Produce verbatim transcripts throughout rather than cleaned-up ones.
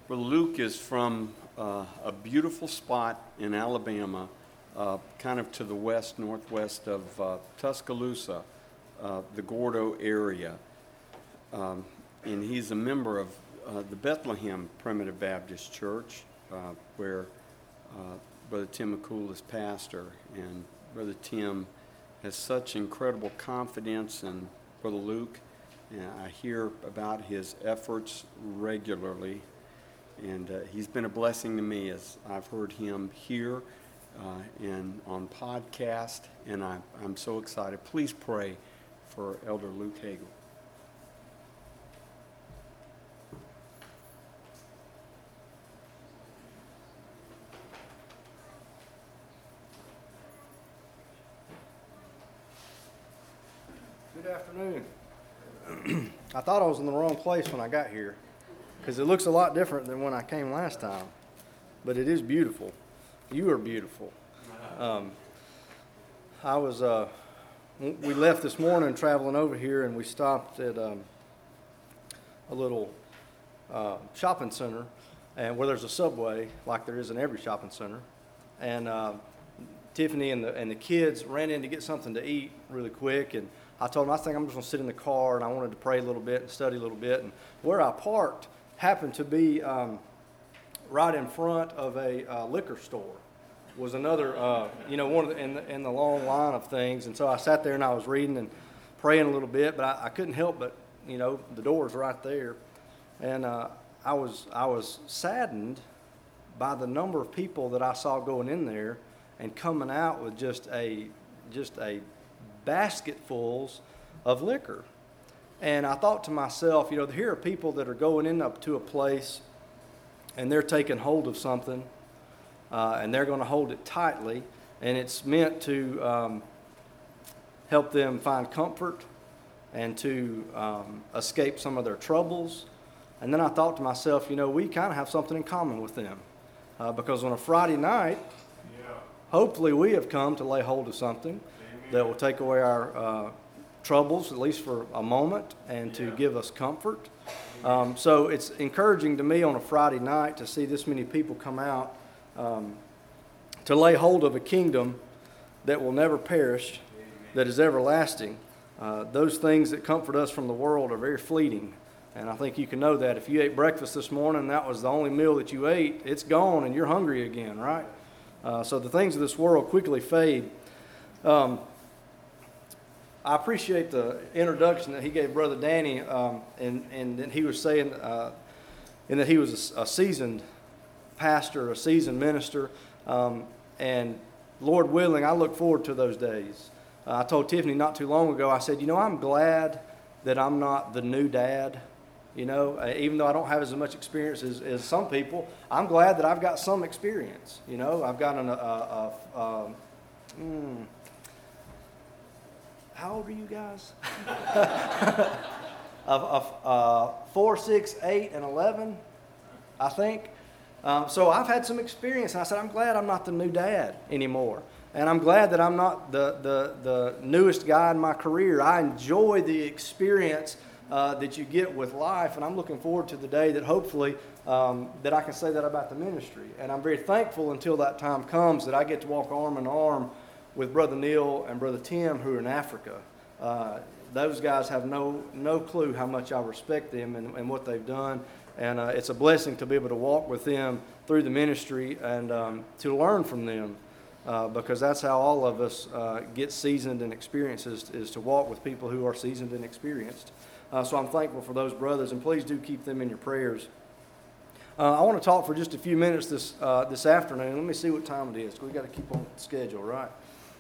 Brother Luke is from uh, a beautiful spot in Alabama, uh, kind of to the west, northwest of uh, Tuscaloosa, uh, the Gordo area. Um, and he's a member of uh, the Bethlehem Primitive Baptist Church, uh, where uh, Brother Tim McCool is pastor. And Brother Tim has such incredible confidence in Brother Luke. And I hear about his efforts regularly. And uh, he's been a blessing to me as I've heard him here uh, and on podcast, and I, I'm so excited. Please pray for Elder Luke Hagel. Good afternoon. I thought I was in the wrong place when I got here, because it looks a lot different than when I came last time, but it is beautiful. You are beautiful. Um, I was, uh, we left this morning traveling over here, and we stopped at um, a little uh, shopping center, and where there's a Subway, like there is in every shopping center, and uh, Tiffany and the and the kids ran in to get something to eat really quick, and I told them I think I'm just going to sit in the car, and I wanted to pray a little bit and study a little bit, and where I parked happened to be um, right in front of a uh, liquor store. Was another, uh, you know, one of the in, the in the long line of things. And so I sat there and I was reading and praying a little bit, but I, I couldn't help but, you know, the door's right there. And uh, I was I was saddened by the number of people that I saw going in there and coming out with just a just a basketfuls of liquor. And I thought to myself, you know, here are people that are going in up to a place and they're taking hold of something uh, and they're going to hold it tightly, and it's meant to um, help them find comfort and to um, escape some of their troubles. And then I thought to myself, you know, we kind of have something in common with them uh, because on a Friday night, yeah. hopefully we have come to lay hold of something Amen. That will take away our uh, troubles, at least for a moment, and to yeah. give us comfort. Um, so it's encouraging to me on a Friday night to see this many people come out um, to lay hold of a kingdom that will never perish, that is everlasting. Uh, those things that comfort us from the world are very fleeting, and I think you can know that. If you ate breakfast this morning, that was the only meal that you ate, it's gone and you're hungry again, right? Uh, so the things of this world quickly fade. Um, I appreciate the introduction that he gave Brother Danny, um, and, and that he was saying uh, and that he was a, a seasoned pastor, a seasoned minister, um, and Lord willing, I look forward to those days. Uh, I told Tiffany not too long ago, I said, you know, I'm glad that I'm not the new dad, you know, uh, even though I don't have as much experience as, as some people, I'm glad that I've got some experience, you know, I've got an, a, a, a, a mm, how old are you guys? of, of uh, four, six, eight, and eleven, I think. Um, so I've had some experience, and I said, I'm glad I'm not the new dad anymore. And I'm glad that I'm not the, the, the newest guy in my career. I enjoy the experience uh, that you get with life, and I'm looking forward to the day that hopefully um, that I can say that about the ministry. And I'm very thankful until that time comes that I get to walk arm in arm with Brother Neil and Brother Tim, who are in Africa. Uh, those guys have no no clue how much I respect them and, and what they've done. And uh, it's a blessing to be able to walk with them through the ministry and um, to learn from them, uh, because that's how all of us uh, get seasoned and experienced, is, is to walk with people who are seasoned and experienced. Uh, so I'm thankful for those brothers, and please do keep them in your prayers. Uh, I want to talk for just a few minutes this uh, this afternoon. Let me see what time it is. We've got to keep on the schedule, right?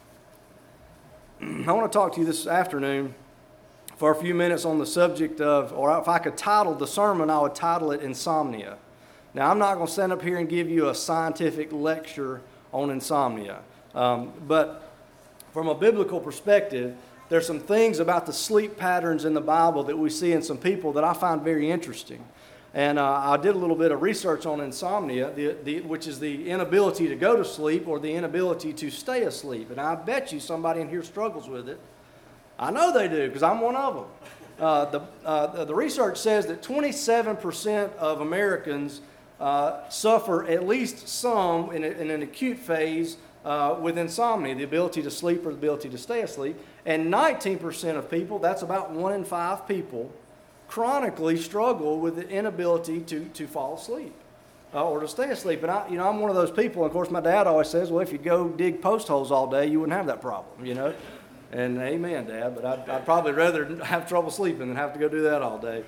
I want to talk to you this afternoon for a few minutes on the subject of, or if I could title the sermon, I would title it Insomnia. Now, I'm not going to stand up here and give you a scientific lecture on insomnia, um, but from a biblical perspective, there's some things about the sleep patterns in the Bible that we see in some people that I find very interesting. And uh, I did a little bit of research on insomnia, the, the, which is the inability to go to sleep or the inability to stay asleep. And I bet you somebody in here struggles with it. I know they do, because I'm one of them. Uh, the, uh, the research says that twenty-seven percent of Americans uh, suffer at least some in, a, in an acute phase uh, with insomnia, the ability to sleep or the ability to stay asleep. And nineteen percent of people, that's about one in five people, chronically struggle with the inability to, to fall asleep uh, or to stay asleep. And I, you know, I'm one of those people. And of course, my dad always says, "Well, if you go dig post holes all day, you wouldn't have that problem," you know. And amen, Dad. But I'd, I'd probably rather have trouble sleeping than have to go do that all day.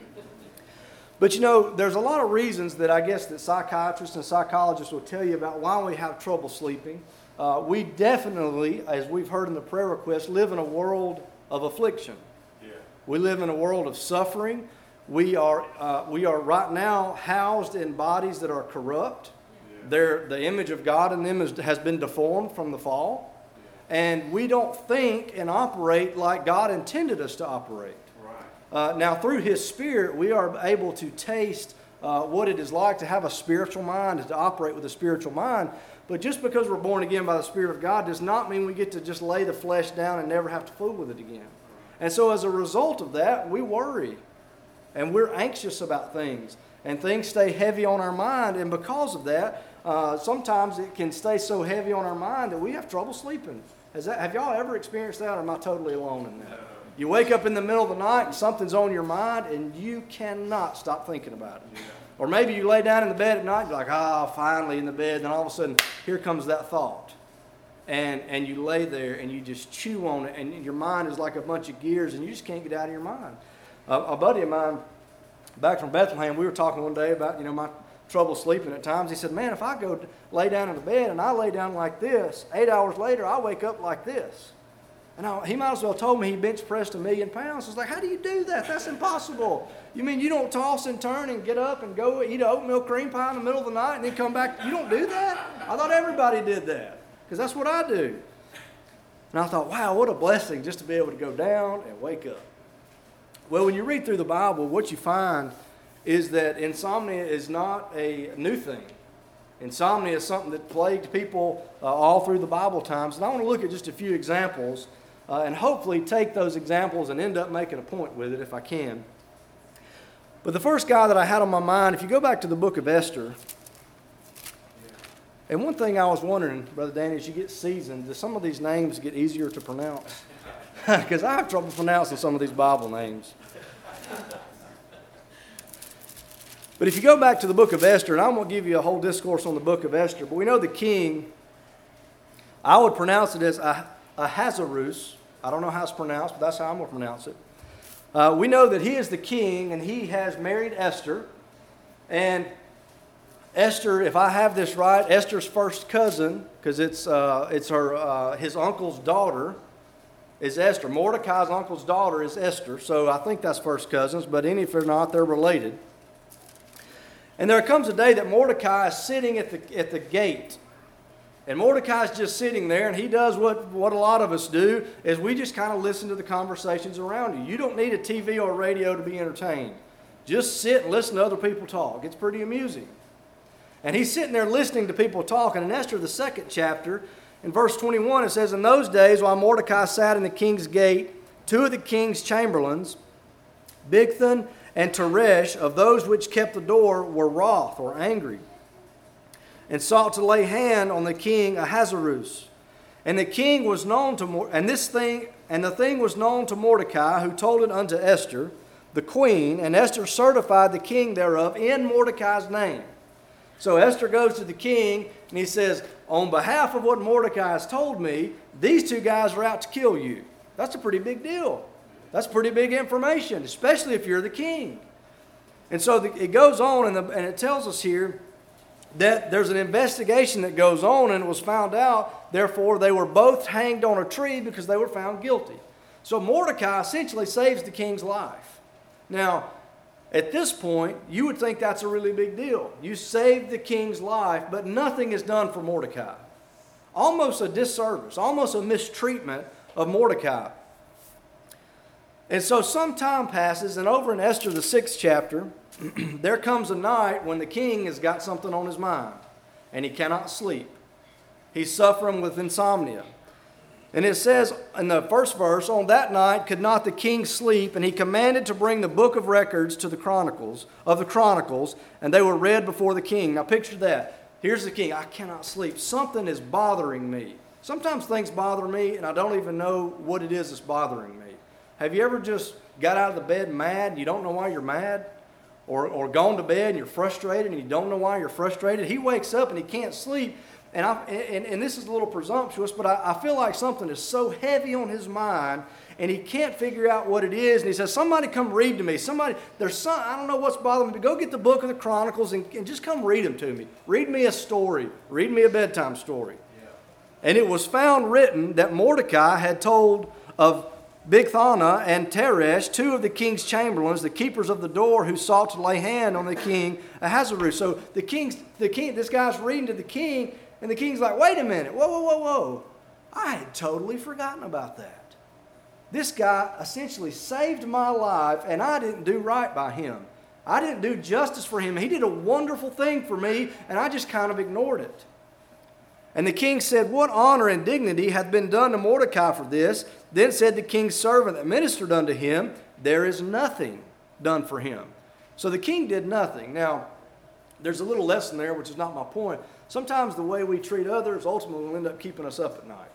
But you know, there's a lot of reasons that I guess that psychiatrists and psychologists will tell you about why we have trouble sleeping. Uh, we definitely, as we've heard in the prayer request, live in a world of affliction. Yeah. We live in a world of suffering. We are, uh, we are right now housed in bodies that are corrupt. Yeah. They're, the image of God in them is, has been deformed from the fall. Yeah. And we don't think and operate like God intended us to operate. Uh, now, through His Spirit, we are able to taste uh, what it is like to have a spiritual mind and to operate with a spiritual mind. But just because we're born again by the Spirit of God does not mean we get to just lay the flesh down and never have to fool with it again. And so as a result of that, we worry. And we're anxious about things. And things stay heavy on our mind. And because of that, uh, sometimes it can stay so heavy on our mind that we have trouble sleeping. Has that, have y'all ever experienced that, or am I totally alone in that? You wake up in the middle of the night and something's on your mind and you cannot stop thinking about it. Yeah. Or maybe you lay down in the bed at night and you're like, ah, oh, finally in the bed. Then all of a sudden, here comes that thought. And and you lay there and you just chew on it and your mind is like a bunch of gears and you just can't get out of your mind. Uh, a buddy of mine back from Bethlehem, we were talking one day about, you know, my trouble sleeping at times. He said, man, if I go lay down in the bed and I lay down like this, eight hours later, I wake up like this. And I, he might as well have told me he bench pressed a million pounds. I was like, how do you do that? That's impossible. You mean you don't toss and turn and get up and go eat an oatmeal cream pie in the middle of the night and then come back? You don't do that? I thought everybody did that because that's what I do. And I thought, wow, what a blessing just to be able to go down and wake up. Well, when you read through the Bible, what you find is that insomnia is not a new thing. Insomnia is something that plagued people uh, all through the Bible times. And I want to look at just a few examples uh, and hopefully take those examples and end up making a point with it if I can. But the first guy that I had on my mind, if you go back to the book of Esther, and one thing I was wondering, Brother Danny, as you get seasoned, do some of these names get easier to pronounce? Because I have trouble pronouncing some of these Bible names. But if you go back to the book of Esther, and I'm going to give you a whole discourse on the book of Esther, but we know the king, I would pronounce it as Ahasuerus. I don't know how it's pronounced, but that's how I'm going to pronounce it. Uh, we know that he is the king, and he has married Esther. And Esther, if I have this right, Esther's first cousin, because it's uh, it's her uh, his uncle's daughter, is Esther. Mordecai's uncle's daughter is Esther, so I think that's first cousins, but any if they're not, they're related. And there comes a day that Mordecai is sitting at the at the gate. And Mordecai's just sitting there, and he does what, what a lot of us do, is we just kind of listen to the conversations around you. You don't need a T V or a radio to be entertained. Just sit and listen to other people talk. It's pretty amusing. And he's sitting there listening to people talk. And in Esther, the second chapter, in verse twenty-one, it says, in those days, while Mordecai sat in the king's gate, two of the king's chamberlains, Bigthan and Teresh, of those which kept the door, were wroth or angry, and sought to lay hand on the king Ahasuerus. And the king was known to Mor- and this thing and the thing was known to Mordecai, who told it unto Esther, the queen, and Esther certified the king thereof in Mordecai's name. So Esther goes to the king, and he says, on behalf of what Mordecai has told me, these two guys are out to kill you. That's a pretty big deal. That's pretty big information, especially if you're the king. And so the, it goes on, and, the, and it tells us here that there's an investigation that goes on, and it was found out, therefore they were both hanged on a tree because they were found guilty. So Mordecai essentially saves the king's life. Now, at this point, you would think that's a really big deal. You saved the king's life, but nothing is done for Mordecai. Almost a disservice, almost a mistreatment of Mordecai. And so some time passes, and over in Esther, the sixth chapter, there comes a night when the king has got something on his mind, and he cannot sleep. He's suffering with insomnia. And it says in the first verse, on that night could not the king sleep, and he commanded to bring the book of records to the chronicles, of the chronicles, and they were read before the king. Now picture that. Here's the king. I cannot sleep. Something is bothering me. Sometimes things bother me, and I don't even know what it is that's bothering me. Have you ever just got out of the bed mad and you don't know why you're mad? Or, or gone to bed and you're frustrated and you don't know why you're frustrated? He wakes up and he can't sleep. And, I, and, and this is a little presumptuous, but I, I feel like something is so heavy on his mind, and he can't figure out what it is. And he says, somebody come read to me. Somebody, there's some, I don't know what's bothering me, but go get the book of the Chronicles and, and just come read them to me. Read me a story. Read me a bedtime story. Yeah. And it was found written that Mordecai had told of Bigthana and Teresh, two of the king's chamberlains, the keepers of the door, who sought to lay hand on the king Ahasuerus. So the king's, the king, this guy's reading to the king, and the king's like, wait a minute, whoa, whoa, whoa, whoa. I had totally forgotten about that. This guy essentially saved my life, and I didn't do right by him. I didn't do justice for him. He did a wonderful thing for me, and I just kind of ignored it. And the king said, what honor and dignity hath been done to Mordecai for this? Then said the king's servant that ministered unto him, there is nothing done for him. So the king did nothing. Now, there's a little lesson there, which is not my point. Sometimes the way we treat others ultimately will end up keeping us up at night.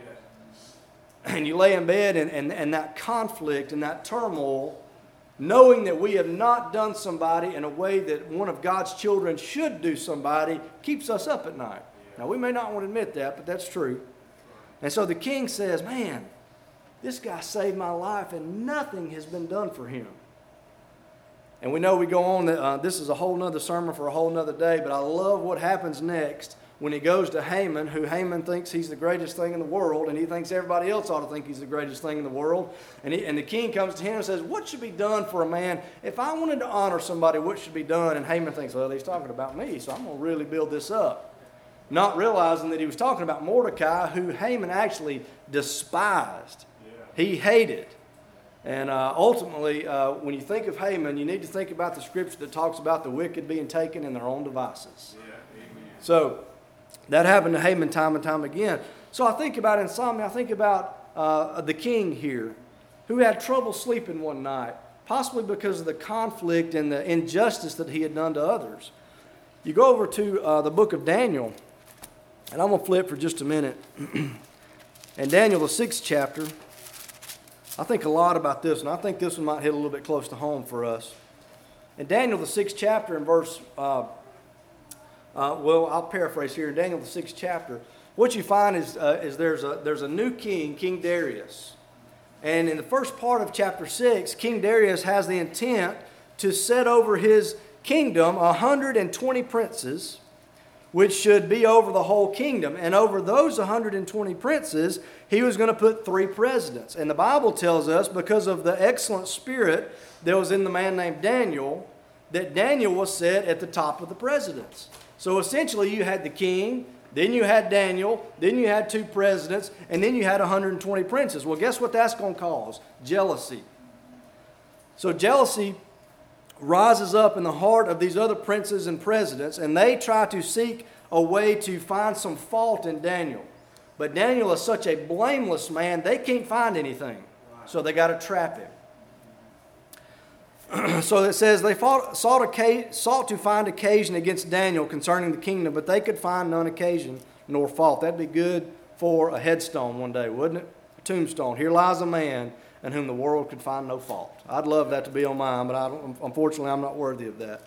Yeah. And you lay in bed, and, and, and that conflict and that turmoil, knowing that we have not done somebody in a way that one of God's children should do somebody, keeps us up at night. Yeah. Now, we may not want to admit that, but that's true. And so the king says, man, this guy saved my life, and nothing has been done for him. And we know we go on, uh, this is a whole nother sermon for a whole nother day, but I love what happens next when he goes to Haman, who Haman thinks he's the greatest thing in the world, and he thinks everybody else ought to think he's the greatest thing in the world. And, he, and the king comes to him and says, what should be done for a man? If I wanted to honor somebody, what should be done? And Haman thinks, well, he's talking about me, so I'm going to really build this up. Not realizing that he was talking about Mordecai, who Haman actually despised. Yeah. He hated. And uh, ultimately, uh, when you think of Haman, you need to think about the scripture that talks about the wicked being taken in their own devices. Yeah, amen. So that happened to Haman time and time again. So I think about insomnia. I think about uh, the king here who had trouble sleeping one night, possibly because of the conflict and the injustice that he had done to others. You go over to uh, the book of Daniel, and I'm going to flip for just a minute. In Daniel, the sixth chapter, I think a lot about this, and I think this one might hit a little bit close to home for us. In Daniel, the sixth chapter, in verse, uh, uh, well, I'll paraphrase here. In Daniel, the sixth chapter, what you find is, uh, is there's a there's a new king, King Darius. And in the first part of chapter six, King Darius has the intent to set over his kingdom one hundred twenty princes, which should be over the whole kingdom. And over those one hundred twenty princes, he was going to put three presidents. And the Bible tells us, because of the excellent spirit that was in the man named Daniel, that Daniel was set at the top of the presidents. So essentially you had the king, then you had Daniel, then you had two presidents, and then you had one hundred twenty princes. Well, guess what that's going to cause? Jealousy. So jealousy rises up in the heart of these other princes and presidents, and they try to seek a way to find some fault in Daniel. But Daniel is such a blameless man, they can't find anything. So they got to trap him. So it says they fought, sought, a, sought to find occasion against Daniel concerning the kingdom, but they could find none occasion nor fault. That'd be good for a headstone one day, wouldn't it? A tombstone. Here lies a man in whom the world could find no fault. I'd love that to be on mine, but I don't, unfortunately I'm not worthy of that.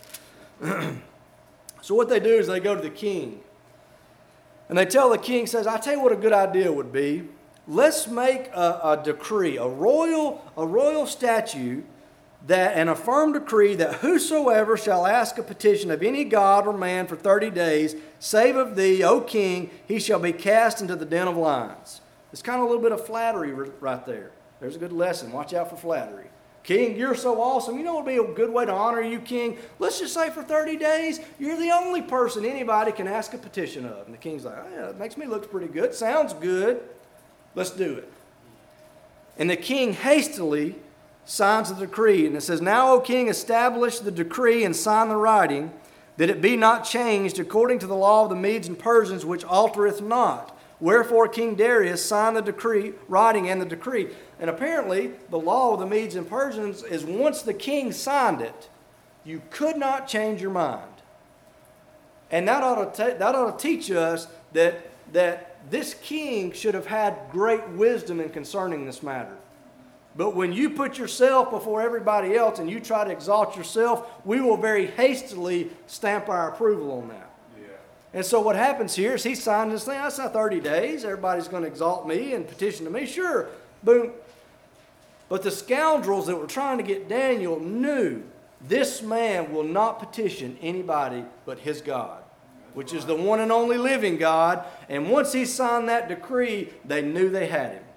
So what they do is they go to the king. And they tell the king, says, I tell you what a good idea would be. Let's make a, a decree, a royal, a royal statute, that and a firm decree that whosoever shall ask a petition of any god or man for thirty days, save of thee, O king, he shall be cast into the den of lions. It's kind of a little bit of flattery right there. There's a good lesson. Watch out for flattery. King, you're so awesome. You know what would be a good way to honor you, king? Let's just say for thirty days, you're the only person anybody can ask a petition of. And the king's like, oh, yeah, that makes me look pretty good. Sounds good. Let's do it. And the king hastily signs the decree. And it says, now, O king, establish the decree and sign the writing, that it be not changed according to the law of the Medes and Persians, which altereth not. Wherefore King Darius signed the decree, writing and the decree. And apparently, the law of the Medes and Persians is once the king signed it, you could not change your mind. And that ought to, ta- that ought to teach us that, that this king should have had great wisdom in concerning this matter. But when you put yourself before everybody else and you try to exalt yourself, we will very hastily stamp our approval on that. Yeah. And so what happens here is he signed this thing. That's not thirty days. Everybody's going to exalt me and petition to me. Sure, boom. But the scoundrels that were trying to get Daniel knew this man will not petition anybody but his God, which is the one and only living God. And once he signed that decree, they knew they had him.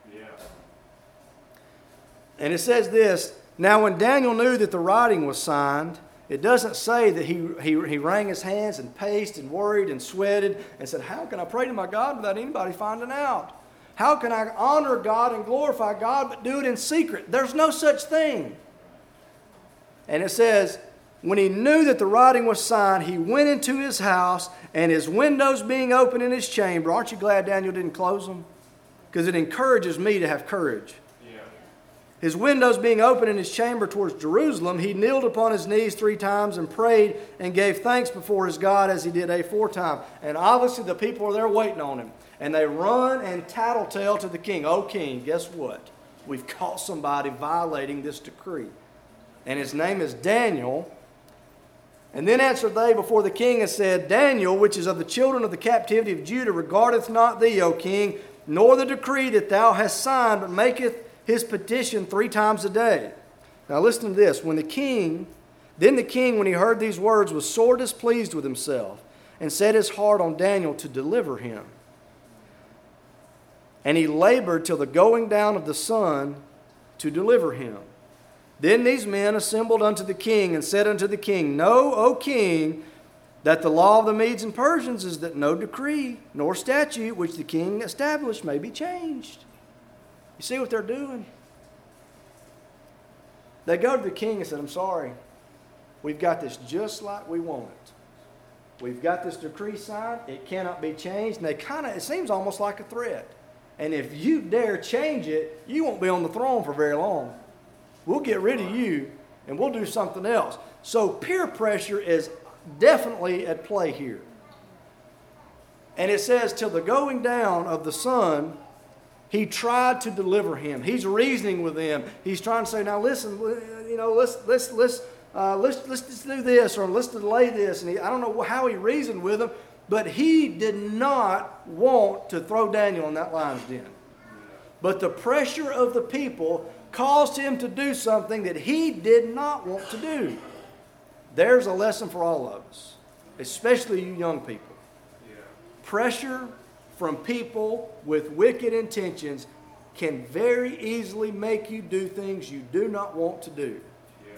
And it says this, now when Daniel knew that the writing was signed, it doesn't say that he, he, he wrung his hands and paced and worried and sweated and said, how can I pray to my God without anybody finding out? How can I honor God and glorify God but do it in secret? There's no such thing. And it says, when he knew that the writing was signed, he went into his house, and his windows being open in his chamber. Aren't you glad Daniel didn't close them? Because it encourages me to have courage. His windows being open in his chamber towards Jerusalem, he kneeled upon his knees three times and prayed and gave thanks before his God as he did aforetime. And obviously the people are there waiting on him. And they run and tattletale to the king. Oh, king, guess what? We've caught somebody violating this decree. And his name is Daniel. And then answered they before the king and said, Daniel, which is of the children of the captivity of Judah, regardeth not thee, O king, nor the decree that thou hast signed, but maketh his petition three times a day. Now listen to this. When the king, then the king, when he heard these words, was sore displeased with himself, and set his heart on Daniel to deliver him. And he labored till the going down of the sun to deliver him. Then these men assembled unto the king, and said unto the king, Know, O king, that the law of the Medes and Persians is that no decree nor statute which the king established may be changed. You see what they're doing? They go to the king and said, I'm sorry, we've got this just like we want it. We've got this decree signed, it cannot be changed. And they kind of, it seems almost like a threat. And if you dare change it, you won't be on the throne for very long. We'll get rid of you and we'll do something else. So peer pressure is definitely at play here. And it says, till the going down of the sun, he tried to deliver him. He's reasoning with them. He's trying to say, now listen, you know, let's let's let's uh, let's let's just do this, or let's delay this. And he, I don't know how he reasoned with them, but he did not want to throw Daniel in that lion's den. But the pressure of the people caused him to do something that he did not want to do. There's a lesson for all of us, especially you young people. Yeah. Pressure from people with wicked intentions can very easily make you do things you do not want to do. Yeah.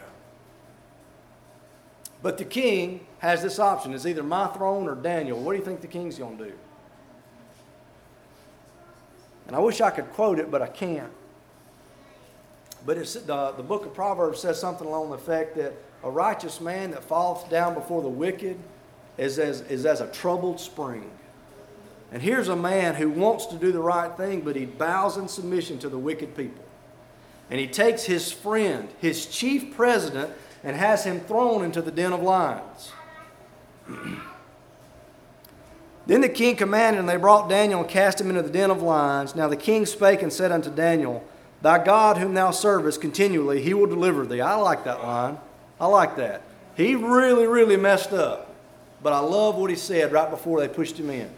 But the king has this option. It's either my throne or Daniel. What do you think the king's going to do? And I wish I could quote it, but I can't. But it's, uh, the book of Proverbs says something along the effect that a righteous man that falleth down before the wicked is as, is as a troubled spring. And here's a man who wants to do the right thing, but he bows in submission to the wicked people. And he takes his friend, his chief president, and has him thrown into the den of lions. Then the king commanded, and they brought Daniel and cast him into the den of lions. Now the king spake and said unto Daniel, Thy God whom thou servest continually, he will deliver thee. I like that line. I like that. He really, really messed up. But I love what he said right before they pushed him in.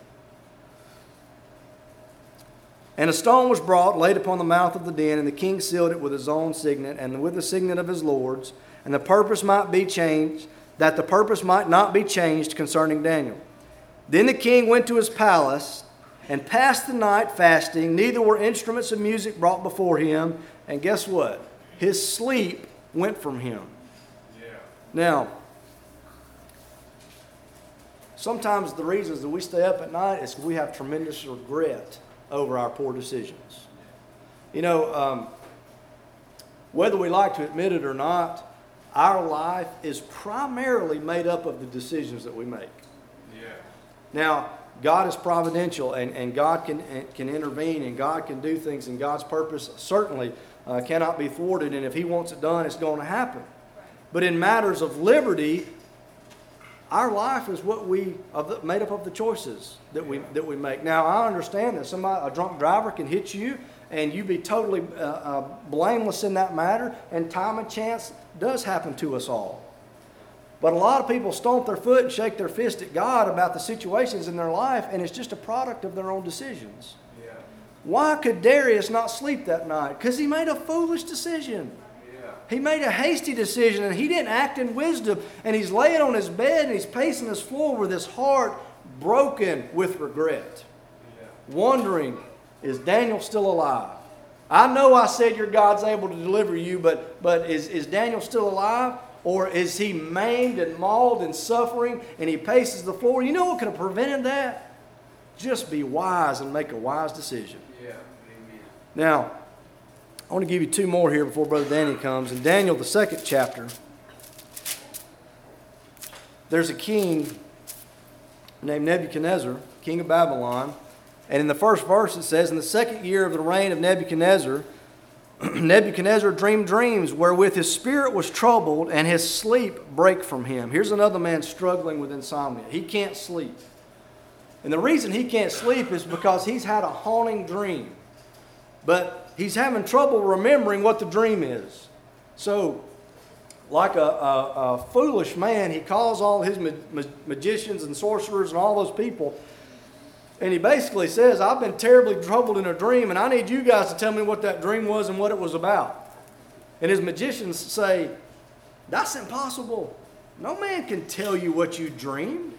And a stone was brought, laid upon the mouth of the den, and the king sealed it with his own signet, and with the signet of his lords, and the purpose might be changed, that the purpose might not be changed concerning Daniel. Then the king went to his palace, and passed the night fasting, neither were instruments of music brought before him, and guess what? His sleep went from him. Yeah. Now, sometimes the reasons that we stay up at night is because we have tremendous regret over our poor decisions. You know, um, whether we like to admit it or not, our life is primarily made up of the decisions that we make. Yeah. Now, God is providential, and, and God can, can intervene, and God can do things, and God's purpose certainly uh, cannot be thwarted, and if He wants it done, it's going to happen. But in matters of liberty, our life is what we of the, made up of the choices that we that we make. Now, I understand that somebody, a drunk driver, can hit you, and you be totally uh, uh, blameless in that matter. And time and chance does happen to us all. But a lot of people stomp their foot and shake their fist at God about the situations in their life, and it's just a product of their own decisions. Yeah. Why could Darius not sleep that night? Because he made a foolish decision. He made a hasty decision, and he didn't act in wisdom. And he's laying on his bed, and he's pacing his floor with his heart broken with regret. Yeah. Wondering, is Daniel still alive? I know I said your God's able to deliver you, but, but is, is Daniel still alive? Or is he maimed and mauled and suffering, and he paces the floor? You know what could have prevented that? Just be wise and make a wise decision. Yeah. Amen. Now, I want to give you two more here before Brother Danny comes. In Daniel, the second chapter, there's a king named Nebuchadnezzar, king of Babylon. And in the first verse it says, in the second year of the reign of Nebuchadnezzar, Nebuchadnezzar dreamed dreams wherewith his spirit was troubled and his sleep brake from him. Here's another man struggling with insomnia. He can't sleep. And the reason he can't sleep is because he's had a haunting dream. But he's having trouble remembering what the dream is. So, like a, a, a foolish man, he calls all his ma- ma- magicians and sorcerers and all those people. And he basically says, I've been terribly troubled in a dream, and I need you guys to tell me what that dream was and what it was about. And his magicians say, that's impossible. No man can tell you what you dreamed.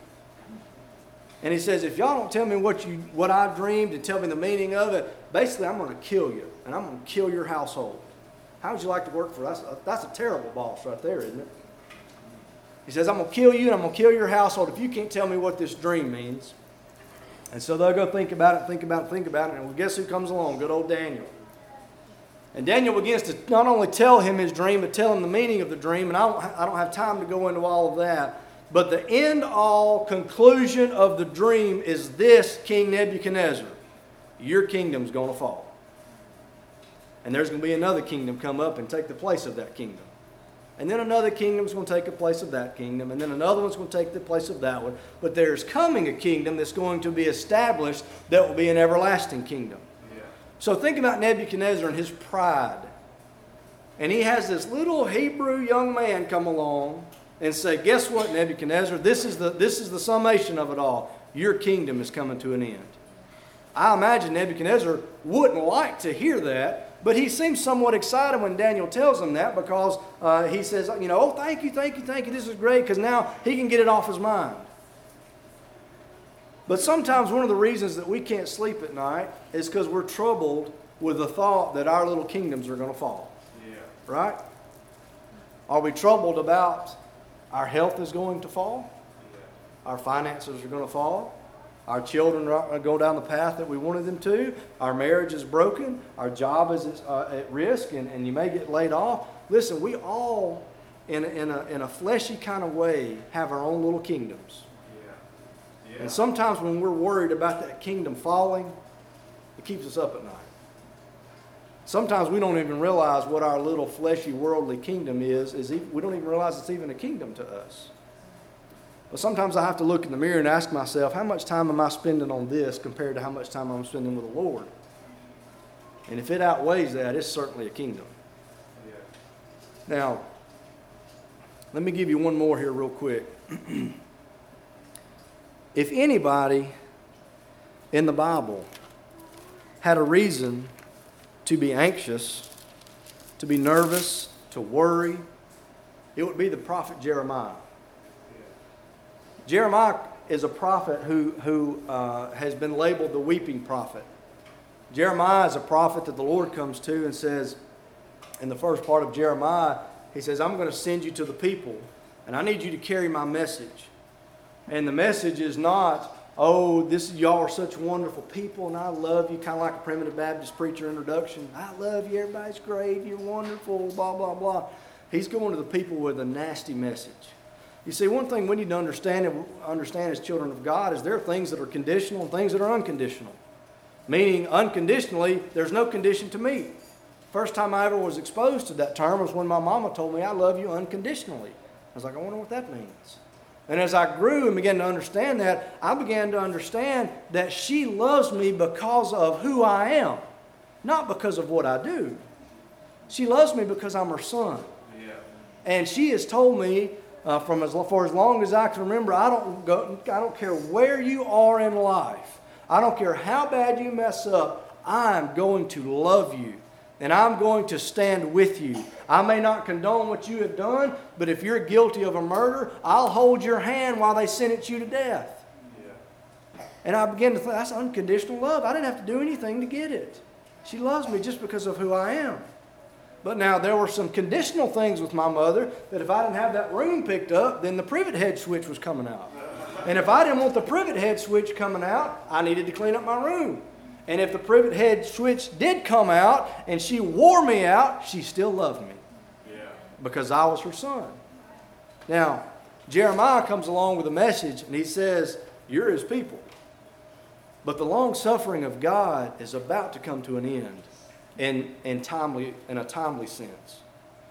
And he says, if y'all don't tell me what you what I dreamed and tell me the meaning of it, basically I'm going to kill you, and I'm going to kill your household. How would you like to work for us? That's, that's a terrible boss right there, isn't it? He says, I'm going to kill you, and I'm going to kill your household if you can't tell me what this dream means. And so they'll go think about it, think about it, think about it, and well, guess who comes along? Good old Daniel. And Daniel begins to not only tell him his dream, but tell him the meaning of the dream, and I don't, I don't have time to go into all of that. But the end-all conclusion of the dream is this, King Nebuchadnezzar, your kingdom's going to fall. And there's going to be another kingdom come up and take the place of that kingdom. And then another kingdom's going to take the place of that kingdom. And then another one's going to take the place of that one. But there's coming a kingdom that's going to be established that will be an everlasting kingdom. Yeah. So think about Nebuchadnezzar and his pride. And he has this little Hebrew young man come along and say, guess what, Nebuchadnezzar? This is the, this is the summation of it all. Your kingdom is coming to an end. I imagine Nebuchadnezzar wouldn't like to hear that, but he seems somewhat excited when Daniel tells him that, because uh, he says, you know, oh, thank you, thank you, thank you, this is great, because now he can get it off his mind. But sometimes one of the reasons that we can't sleep at night is because we're troubled with the thought that our little kingdoms are going to fall. Yeah. Right? Are we troubled about our health is going to fall? Yeah. Our finances are going to fall? Our children are go down the path that we wanted them to. Our marriage is broken. Our job is uh, at risk, and, and you may get laid off. Listen, we all, in a, in, a, in a fleshy kind of way, have our own little kingdoms. Yeah. Yeah. And sometimes when we're worried about that kingdom falling, it keeps us up at night. Sometimes we don't even realize what our little fleshy worldly kingdom is. is even, we don't even realize it's even a kingdom to us. But sometimes I have to look in the mirror and ask myself, how much time am I spending on this compared to how much time I'm spending with the Lord? And if it outweighs that, it's certainly a kingdom. Yeah. Now, let me give you one more here real quick. If anybody in the Bible had a reason to be anxious, to be nervous, to worry, it would be the prophet Jeremiah. Jeremiah is a prophet who, who uh, has been labeled the weeping prophet. Jeremiah is a prophet that the Lord comes to and says, in the first part of Jeremiah, he says, I'm going to send you to the people, and I need you to carry my message. And the message is not, oh, this y'all are such wonderful people, and I love you, kind of like a primitive Baptist preacher introduction. I love you, everybody's great, you're wonderful, blah, blah, blah. He's going to the people with a nasty message. You see, one thing we need to understand, understand as children of God is there are things that are conditional and things that are unconditional. Meaning, unconditionally, there's no condition to meet. First time I ever was exposed to that term was when my mama told me, I love you unconditionally. I was like, I wonder what that means. And as I grew and began to understand that, I began to understand that she loves me because of who I am, not because of what I do. She loves me because I'm her son. Yeah. And she has told me uh, from as, for as long as I can remember, I don't go, I don't care where you are in life. I don't care how bad you mess up. I'm going to love you. And I'm going to stand with you. I may not condone what you have done, but if you're guilty of a murder, I'll hold your hand while they sentence you to death. Yeah. And I began to think, that's unconditional love. I didn't have to do anything to get it. She loves me just because of who I am. But now there were some conditional things with my mother that if I didn't have that room picked up, then the privet head switch was coming out. And if I didn't want the privet head switch coming out, I needed to clean up my room. And if the privet head switch did come out and she wore me out, she still loved me. Yeah. Because I was her son. Now, Jeremiah comes along with a message and he says, you're his people. But the long suffering of God is about to come to an end in, in, timely, in a timely sense.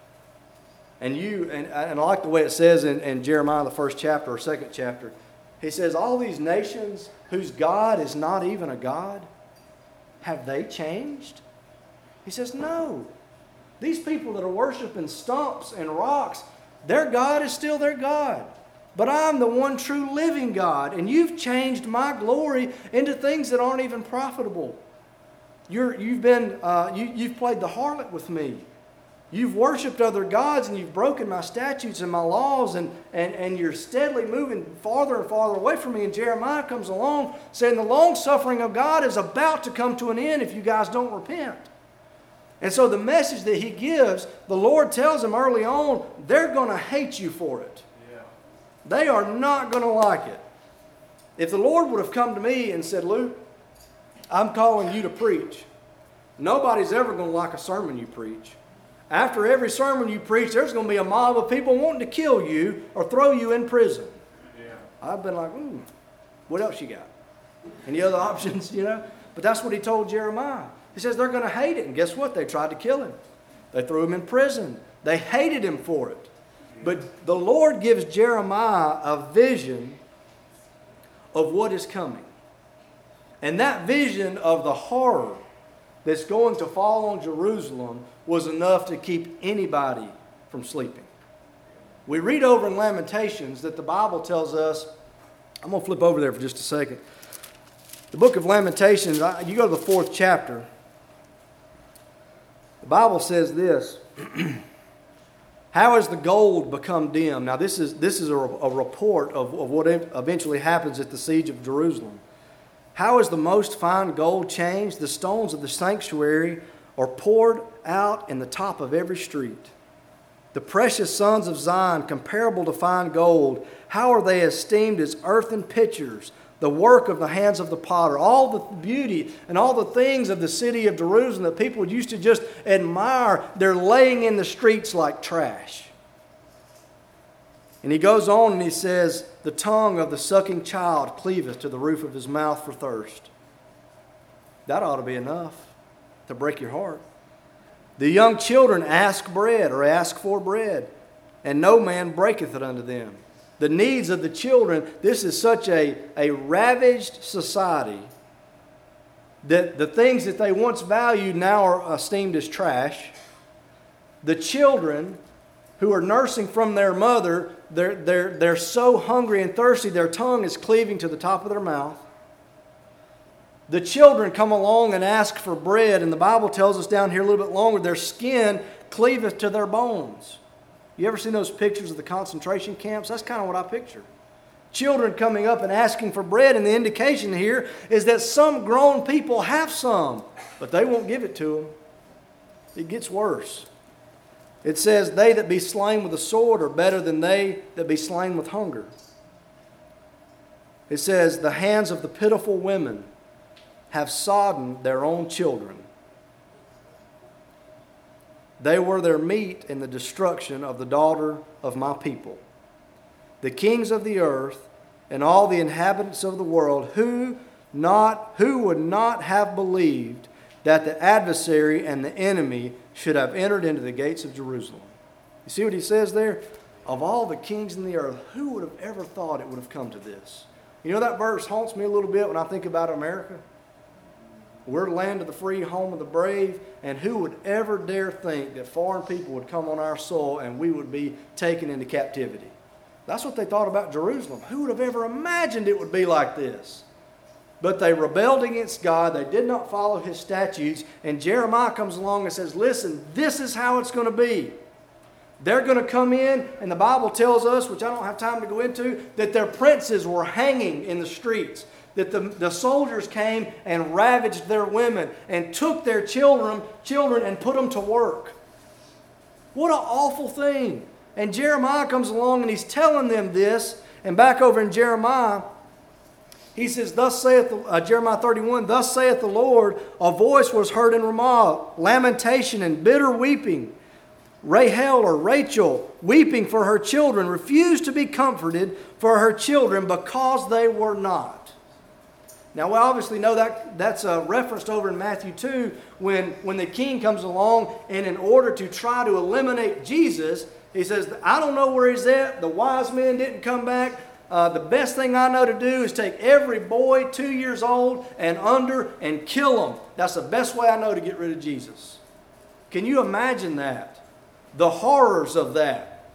And you, and, and I like the way it says in, in Jeremiah, the first chapter or second chapter, he says, all these nations whose God is not even a God, have they changed? He says, no. These people that are worshiping stumps and rocks, their God is still their God. But I'm the one true living God, and you've changed my glory into things that aren't even profitable. You're, you've been, uh, you, you've played the harlot with me. You've worshipped other gods, and you've broken my statutes and my laws, and, and, and you're steadily moving farther and farther away from me. And Jeremiah comes along saying the long suffering of God is about to come to an end if you guys don't repent. And so the message that he gives, the Lord tells him early on, they're going to hate you for it. Yeah. They are not going to like it. If the Lord would have come to me and said, Luke, I'm calling you to preach, nobody's ever going to like a sermon you preach. After every sermon you preach, there's going to be a mob of people wanting to kill you or throw you in prison. Yeah. I've been like, hmm, what else you got? Any other options, you know? But that's what he told Jeremiah. He says they're going to hate it. And guess what? They tried to kill him. They threw him in prison. They hated him for it. But the Lord gives Jeremiah a vision of what is coming. And that vision of the horror that's going to fall on Jerusalem was enough to keep anybody from sleeping. We read over in Lamentations that the Bible tells us, I'm going to flip over there for just a second. The book of Lamentations, you go to the fourth chapter. The Bible says this, how has the gold become dim? Now this is, this is a, a report of, of what eventually happens at the siege of Jerusalem. How is the most fine gold changed? The stones of the sanctuary are poured out in the top of every street. The precious sons of Zion, comparable to fine gold, how are they esteemed as earthen pitchers, the work of the hands of the potter? All the beauty and all the things of the city of Jerusalem that people used to just admire, they're laying in the streets like trash. And he goes on and he says, the tongue of the sucking child cleaveth to the roof of his mouth for thirst. That ought to be enough to break your heart. The young children ask bread or ask for bread, and no man breaketh it unto them. The needs of the children, this is such a, a ravaged society that the things that they once valued now are esteemed as trash. The children who are nursing from their mother, they're, they're, they're so hungry and thirsty, their tongue is cleaving to the top of their mouth. The children come along and ask for bread, and the Bible tells us down here a little bit longer, their skin cleaveth to their bones. You ever seen those pictures of the concentration camps? That's kind of what I picture. Children coming up and asking for bread, and the indication here is that some grown people have some, but they won't give it to them. It gets worse. It says, they that be slain with the sword are better than they that be slain with hunger. It says, the hands of the pitiful women have sodden their own children. They were their meat in the destruction of the daughter of my people. the kings of the earth, and all the inhabitants of the world, who not who would not have believed that the adversary and the enemy should have entered into the gates of Jerusalem. You see what he says there? Of all the kings in the earth, who would have ever thought it would have come to this? You know, that verse haunts me a little bit when I think about America. We're the land of the free, home of the brave, and who would ever dare think that foreign people would come on our soil and we would be taken into captivity? That's what they thought about Jerusalem. Who would have ever imagined it would be like this? But they rebelled against God. They did not follow His statutes. And Jeremiah comes along and says, listen, this is how it's going to be. They're going to come in, and the Bible tells us, which I don't have time to go into, that their princes were hanging in the streets. That the, the soldiers came and ravaged their women and took their children, children and put them to work. What an awful thing. And Jeremiah comes along and he's telling them this. And back over in Jeremiah, he says, "Thus saith the, uh, Jeremiah thirty-one, Thus saith the Lord, a voice was heard in Ramah, lamentation and bitter weeping. Rahel or Rachel, weeping for her children, refused to be comforted for her children because they were not." Now, we obviously know that that's uh, referenced over in Matthew two when, when the king comes along, and in order to try to eliminate Jesus, he says, I don't know where he's at. The wise men didn't come back. Uh, the best thing I know to do is take every boy two years old and under and kill them. That's the best way I know to get rid of Jesus. Can you imagine that? The horrors of that.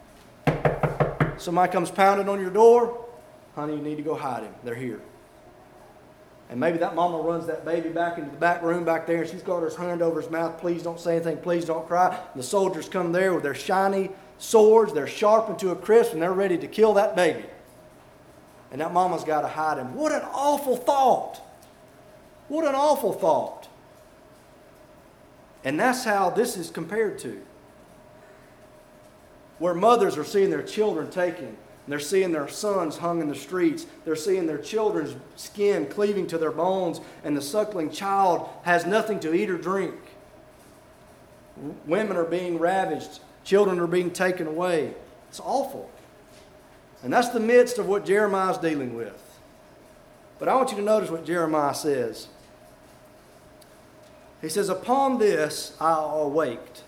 Somebody comes pounding on your door. Honey, you need to go hide him. They're here. And maybe that mama runs that baby back into the back room back there, and she's got her hand over his mouth. Please don't say anything. Please don't cry. The soldiers come there with their shiny swords. They're sharpened to a crisp, and they're ready to kill that baby. And that mama's got to hide him. What an awful thought. What an awful thought. And that's how this is compared to. Where mothers are seeing their children taken. They're seeing their sons hung in the streets. They're seeing their children's skin cleaving to their bones, and the suckling child has nothing to eat or drink. Women are being ravaged. Children are being taken away. It's awful. And that's the midst of what Jeremiah is dealing with. But I want you to notice what Jeremiah says. He says, "Upon this I awaked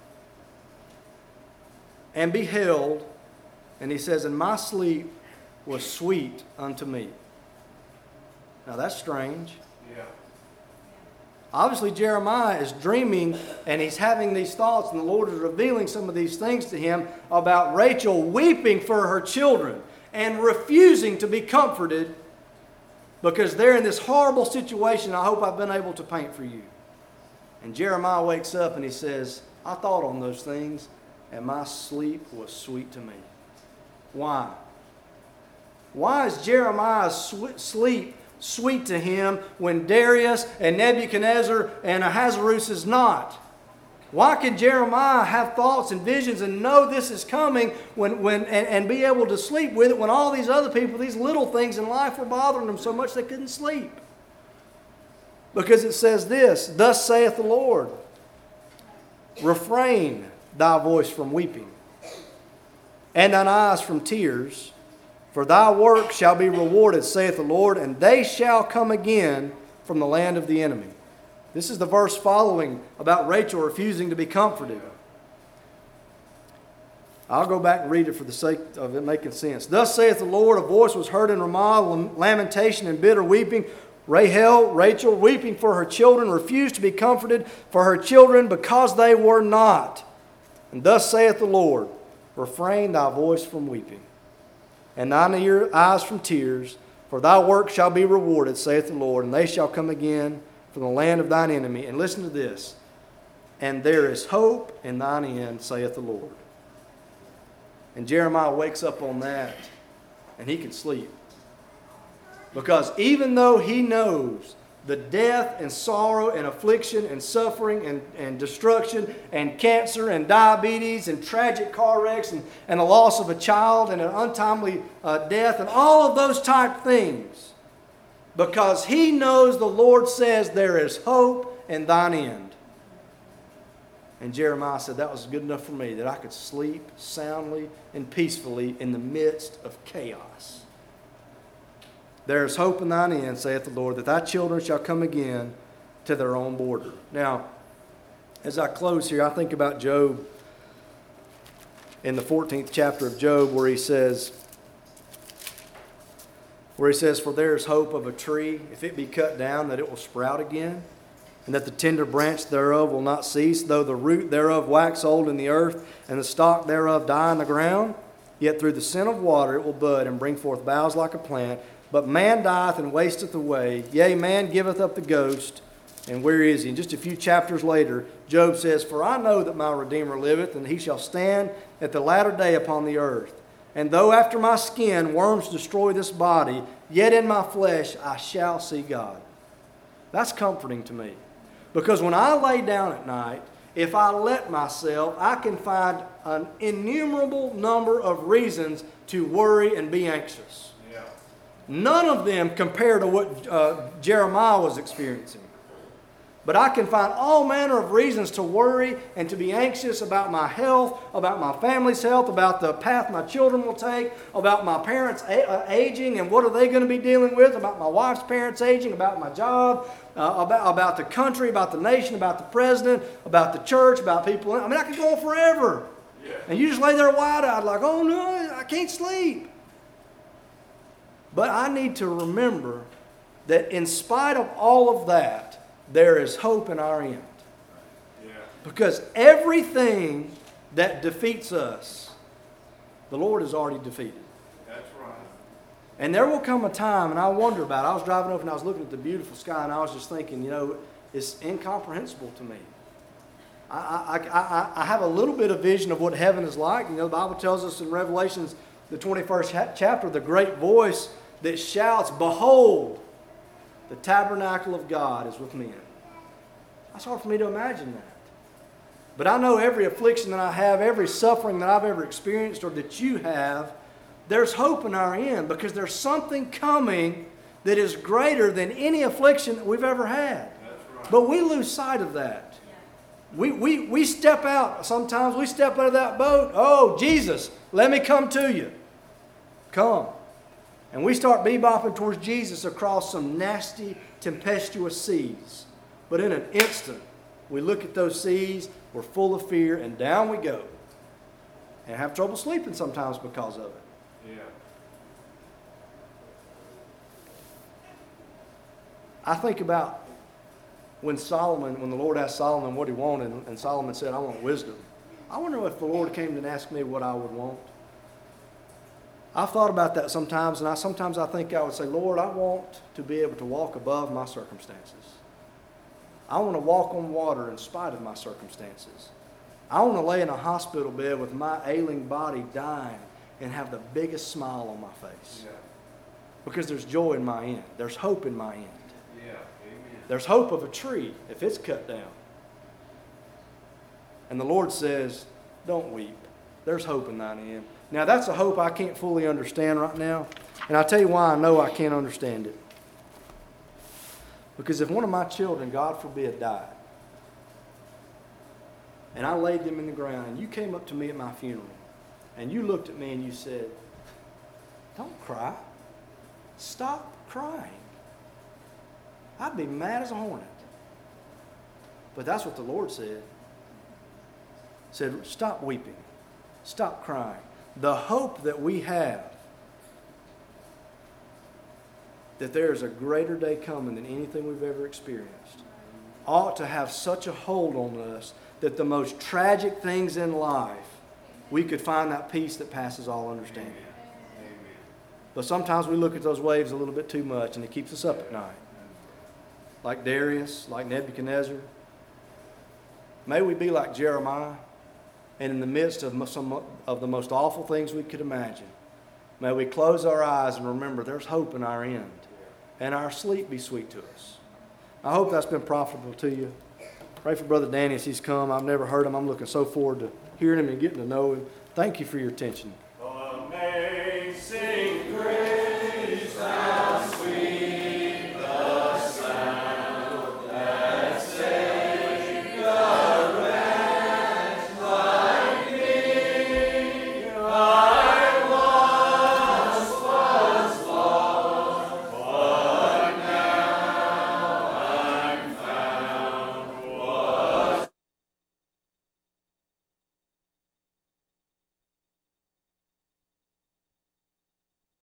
and beheld," and he says, "and my sleep was sweet unto me." Now that's strange. Yeah. Obviously Jeremiah is dreaming and he's having these thoughts, and the Lord is revealing some of these things to him about Rachel weeping for her children and refusing to be comforted because they're in this horrible situation I hope I've been able to paint for you. And Jeremiah wakes up and he says, I thought on those things and my sleep was sweet to me. Why? Why is Jeremiah's sleep sweet to him when Darius and Nebuchadnezzar and Ahasuerus is not? Why can Jeremiah have thoughts and visions and know this is coming when, when, and, and be able to sleep with it when all these other people, these little things in life were bothering them so much they couldn't sleep? Because it says this, "Thus saith the Lord, refrain thy voice from weeping, and thine eyes from tears, for thy work shall be rewarded, saith the Lord, and they shall come again from the land of the enemy." This is the verse following about Rachel refusing to be comforted. I'll go back and read it for the sake of it making sense. "Thus saith the Lord, a voice was heard in Ramah, lamentation and bitter weeping. Rahel, Rachel, weeping for her children, refused to be comforted for her children because they were not. And thus saith the Lord, refrain thy voice from weeping, and thine ear, eyes from tears, for thy work shall be rewarded, saith the Lord, and they shall come again from the land of thine enemy." And listen to this, "and there is hope in thine end, saith the Lord." And Jeremiah wakes up on that, and he can sleep. Because even though he knows the death and sorrow and affliction and suffering and, and destruction and cancer and diabetes and tragic car wrecks and, and the loss of a child and an untimely uh, death and all of those type things, because he knows the Lord says there is hope in thine end. And Jeremiah said that was good enough for me, that I could sleep soundly and peacefully in the midst of chaos. There is hope in thine end, saith the Lord, that thy children shall come again to their own border. Now, as I close here, I think about Job in the fourteenth chapter of Job, where he says, where he says, for there is hope of a tree, if it be cut down, that it will sprout again, and that the tender branch thereof will not cease, though the root thereof wax old in the earth, and the stalk thereof die in the ground. Yet through the scent of water it will bud, and bring forth boughs like a plant. But man dieth and wasteth away. Yea, man giveth up the ghost. And where is he? And just a few chapters later, Job says, for I know that my Redeemer liveth, and he shall stand at the latter day upon the earth. And though after my skin worms destroy this body, yet in my flesh I shall see God. That's comforting to me. Because when I lay down at night, if I let myself, I can find an innumerable number of reasons to worry and be anxious. Yeah. None of them compare to what uh, Jeremiah was experiencing. But I can find all manner of reasons to worry and to be anxious about my health, about my family's health, about the path my children will take, about my parents aging and what are they going to be dealing with, about my wife's parents aging, about my job, uh, about, about the country, about the nation, about the president, about the church, about people. I mean, I could go on forever. Yeah. And you just lay there wide-eyed like, oh no, I can't sleep. But I need to remember that in spite of all of that, there is hope in our end. Yeah. Because everything that defeats us, the Lord has already defeated. That's right. And there will come a time, and I wonder about it. I was driving over and I was looking at the beautiful sky, and I was just thinking, you know, it's incomprehensible to me. I, I, I, I have a little bit of vision of what heaven is like. You know, the Bible tells us in Revelations, the twenty-first chapter, the great voice that shouts, behold, the tabernacle of God is with men. That's hard for me to imagine that. But I know every affliction that I have, every suffering that I've ever experienced or that you have, there's hope in our end because there's something coming that is greater than any affliction that we've ever had. Right. But we lose sight of that. We, we, we step out, sometimes we step out of that boat, oh, Jesus, let me come to you. Come. And we start bebopping towards Jesus across some nasty, tempestuous seas. But in an instant, we look at those seas, we're full of fear, and down we go. And have trouble sleeping sometimes because of it. Yeah. I think about when Solomon, when the Lord asked Solomon what he wanted, and Solomon said, I want wisdom. I wonder if the Lord came and asked me what I would want. I've thought about that sometimes, and I sometimes I think I would say, Lord, I want to be able to walk above my circumstances. I want to walk on water in spite of my circumstances. I want to lay in a hospital bed with my ailing body dying and have the biggest smile on my face. Yeah. Because there's joy in my end. There's hope in my end. Yeah. Amen. There's hope of a tree if it's cut down. And the Lord says, don't weep. There's hope in thine end. Now, that's a hope I can't fully understand right now. And I'll tell you why I know I can't understand it. Because if one of my children, God forbid, died, and I laid them in the ground, and you came up to me at my funeral, and you looked at me and you said, don't cry. Stop crying. I'd be mad as a hornet. But that's what the Lord said. He said, stop weeping. Stop crying. The hope that we have that there is a greater day coming than anything we've ever experienced ought to have such a hold on us that the most tragic things in life, we could find that peace that passes all understanding. Amen. But sometimes we look at those waves a little bit too much and it keeps us up at night. Like Darius, like Nebuchadnezzar. May we be like Jeremiah. And in the midst of some of the most awful things we could imagine, may we close our eyes and remember there's hope in our end. And our sleep be sweet to us. I hope that's been profitable to you. Pray for Brother Danny as he's come. I've never heard him. I'm looking so forward to hearing him and getting to know him. Thank you for your attention.